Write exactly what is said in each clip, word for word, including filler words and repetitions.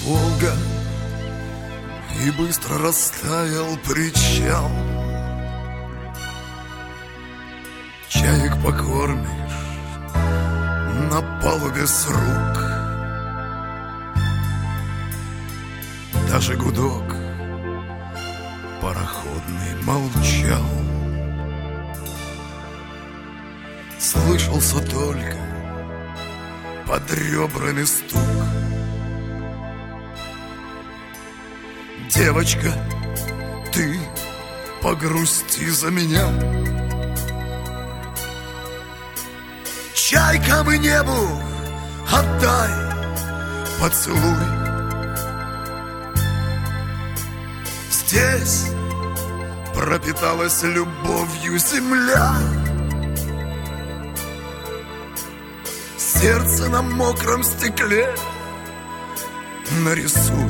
Волга, и быстро растаял причал. Чаек покормишь на палубе с рук. Даже гудок пароходный молчал. Слышался только под ребрами стук. Девочка, ты погрусти за меня. Чайкам и небу отдай поцелуй. Здесь пропиталась любовью земля. Сердце на мокром стекле нарисуй.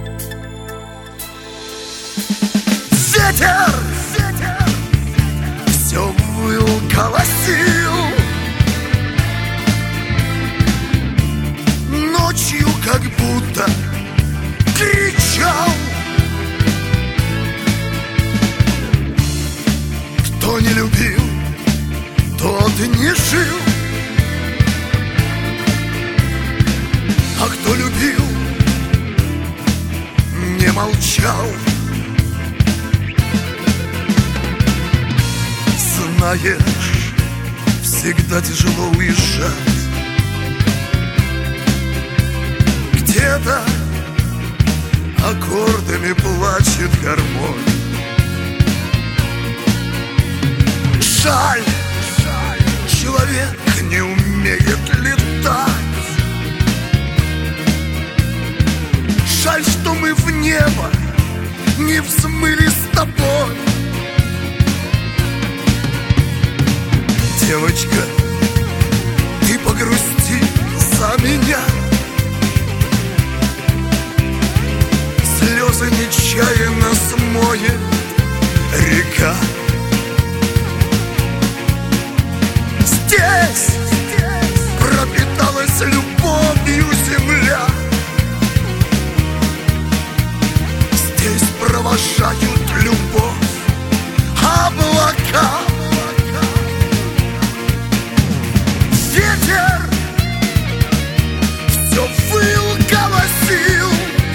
Ветер, ветер, все выл, голосил. Ночью как будто кричал. Кто не любил, тот не жил. А кто любил, не молчал. Знаешь, всегда тяжело уезжать. Где-то аккордами плачет гармонь. Жаль, человек не умеет летать. Жаль, что мы в небо не взмыли с тобой. Девочка, ты погрусти за меня. Слезы нечаянно смоет река. Здесь пропиталась любовью земля. Здесь провожают любовь облака. Ветер все выл, голосил.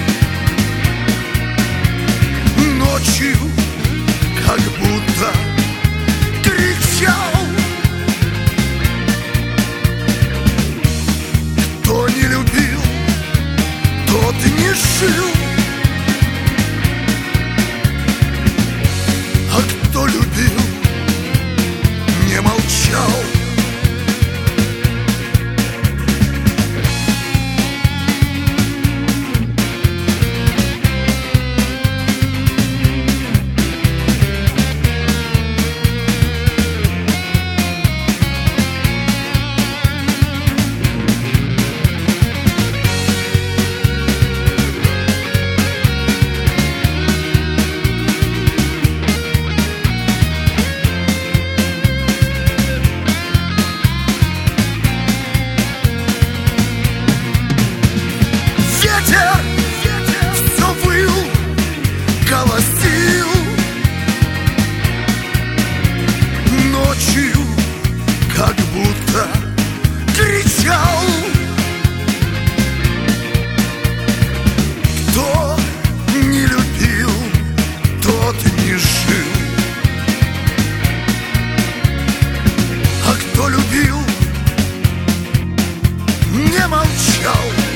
Ночью как будто кричал. Кто не любил, тот не жил. А кто любил, не молчал. Как будто кричал. Кто не любил, тот не жил. А кто любил, не молчал.